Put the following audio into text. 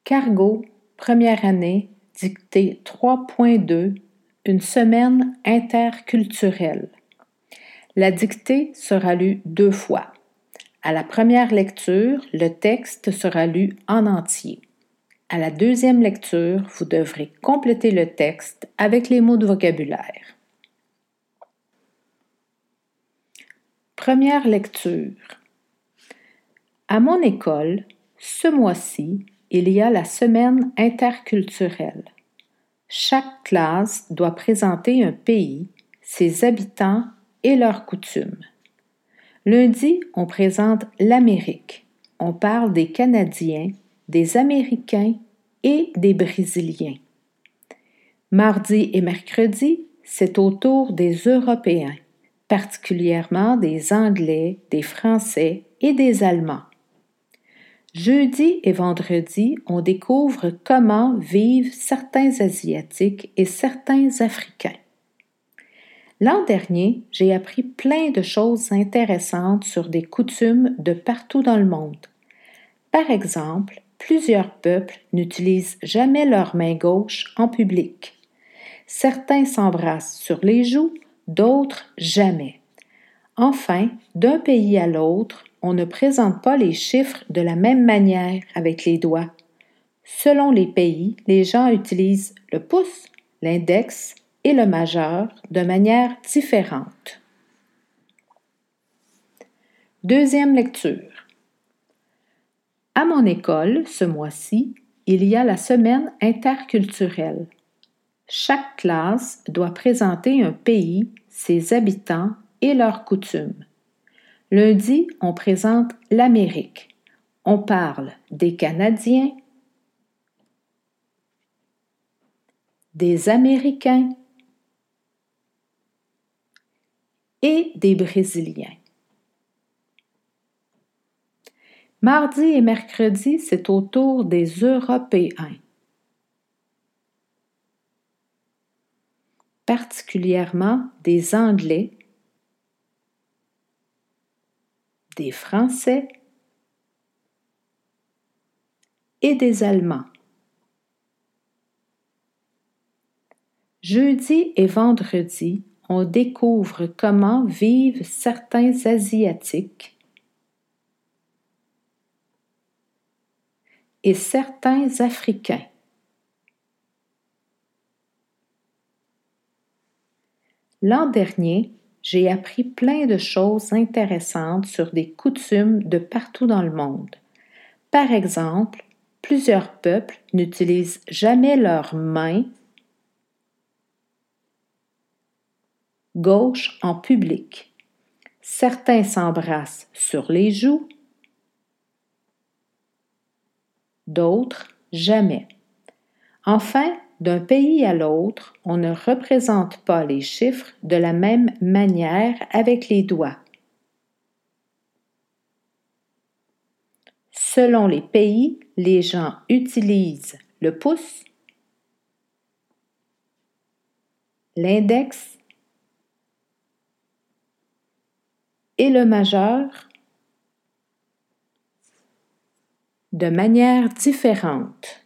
Cargo, première année, dictée 3.2, une semaine interculturelle. La dictée sera lue 2 fois. À la première lecture, le texte sera lu en entier. À la deuxième lecture, vous devrez compléter le texte avec les mots de vocabulaire. Première lecture. À mon école, ce mois-ci, il y a la semaine interculturelle. Chaque classe doit présenter un pays, ses habitants et leurs coutumes. Lundi, on présente l'Amérique. On parle des Canadiens, des Américains et des Brésiliens. Mardi et mercredi, c'est au tour des Européens, particulièrement des Anglais, des Français et des Allemands. Jeudi et vendredi, on découvre comment vivent certains Asiatiques et certains Africains. L'an dernier, j'ai appris plein de choses intéressantes sur des coutumes de partout dans le monde. Par exemple, plusieurs peuples n'utilisent jamais leur main gauche en public. Certains s'embrassent sur les joues, d'autres jamais. Enfin, d'un pays à l'autre, on ne présente pas les chiffres de la même manière avec les doigts. Selon les pays, les gens utilisent le pouce, l'index et le majeur de manière différente. Deuxième lecture. À mon école, ce mois-ci, il y a la semaine interculturelle. Chaque classe doit présenter un pays, ses habitants et leurs coutumes. Lundi, on présente l'Amérique. On parle des Canadiens, des Américains et des Brésiliens. Mardi et mercredi, c'est au tour des Européens, particulièrement des Anglais, des Français et des Allemands. Jeudi et vendredi, on découvre comment vivent certains Asiatiques et certains Africains. L'an dernier, j'ai appris plein de choses intéressantes sur des coutumes de partout dans le monde. Par exemple, plusieurs peuples n'utilisent jamais leurs mains gauche en public. Certains s'embrassent sur les joues, d'autres jamais. Enfin, d'un pays à l'autre, on ne représente pas les chiffres de la même manière avec les doigts. Selon les pays, les gens utilisent le pouce, l'index et le majeur de manière différente.